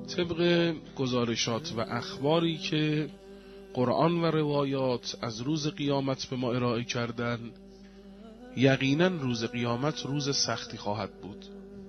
طبق گزارشات و اخباری که قرآن و روایات از روز قیامت به ما ارائه کردن، یقینا روز قیامت روز سختی خواهد بود.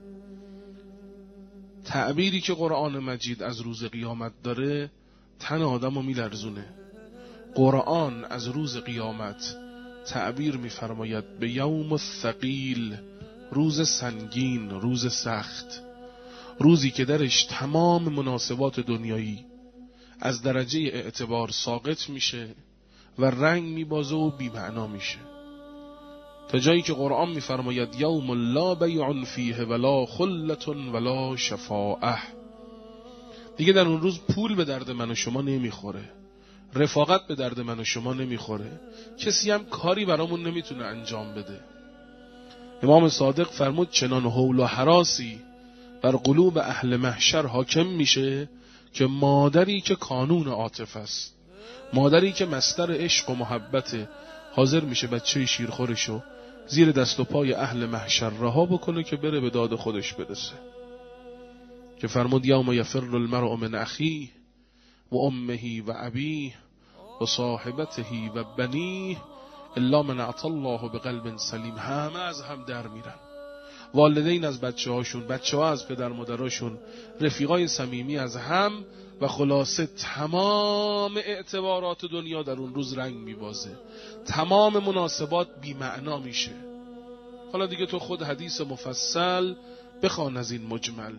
تعبیری که قرآن مجید از روز قیامت داره تن آدم رو میلرزونه. قرآن از روز قیامت تعبیر میفرماید به یوم الثقیل، روز سنگین، روز سخت، روزی که درش تمام مناسبات دنیایی از درجه اعتبار ساقط میشه و رنگ میبازه و بی‌معنا میشه، تا جایی که قرآن میفرماید یوم لا بیع فیه ولا خلة ولا شفاعه. دیگه در اون روز پول به درد من و شما نمیخوره، رفاقت به درد من و شما نمیخوره، کسی هم کاری برامون نمیتونه انجام بده. امام صادق فرمود چنان هول و هراسی بر قلوب اهل محشر حاکم میشه که مادری که کانون عاطفه است، مادری که مصدر عشق و محبت، حاضر میشه بچه شیرخورشو زیر دست و پای اهل محشر رها بکنه که بره به داد خودش برسه. که فرمود یوم یفر المرء من اخیه و امه و ابیه و صاحبته و بنیه الا من اعطى الله بقلب سلیم. همه از هم در میرن، والدین از بچه هاشون، بچه ها از پدر مادراشون، رفیقای صمیمی از هم، و خلاصه تمام اعتبارات دنیا در اون روز رنگ میبازه، تمام مناسبات بی معنا میشه. حالا دیگه تو خود حدیث مفصل بخوان از این مجمل.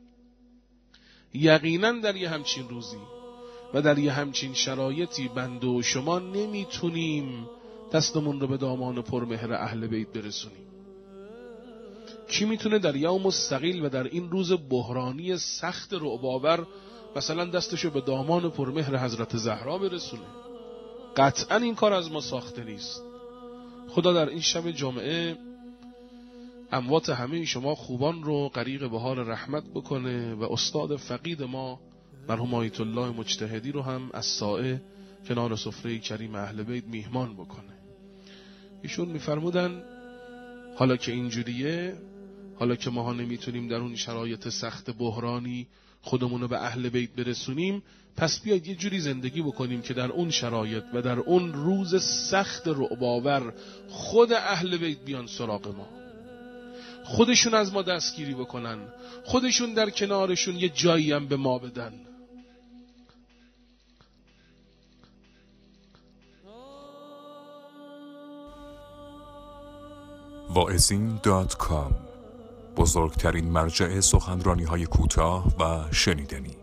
یقینا در یه همچین روزی و در یه همچین شرایطی بنده و شما نمیتونیم دستمون رو به دامان پرمهر اهل بیت برسونیم. کی میتونه در یوم الثقیل و در این روز بحرانی سخت رعب‌آور مثلا دستشو به دامان پرمهر حضرت زهرا برسونه؟ قطعا این کار از ما ساخته نیست. خدا در این شب جمعه اموات همه شما خوبان رو غریق بهار رحمت بکنه و استاد فقید ما مرحوم آیت الله مجتهدی رو هم از سائه کنار سفره کریم اهل بیت میهمان بکنه. ایشون میفرمودن حالا که اینجوریه، حالا که ماها نمیتونیم در اون شرایط سخت بحرانی خودمونو به اهل بیت برسونیم، پس بیاید یه جوری زندگی بکنیم که در اون شرایط و در اون روز سخت رعب‌آور خود اهل بیت بیان سراغ ما، خودشون از ما دستگیری بکنن، خودشون در کنارشون یه جایی هم به ما بدن. واعظین.com، بزرگترین مرجع سخنرانی‌های کوتاه و شنیدنی.